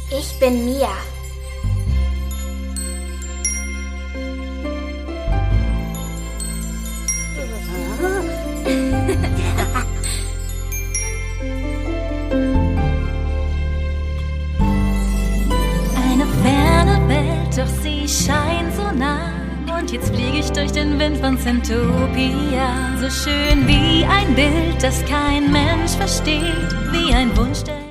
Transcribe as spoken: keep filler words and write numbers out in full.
Ich bin Mia. Eine ferne Welt, doch sie scheint so nah. Und jetzt fliege ich durch den Wind von Zintopia. So schön wie ein Bild, das kein Mensch versteht, wie ein Wunsch, der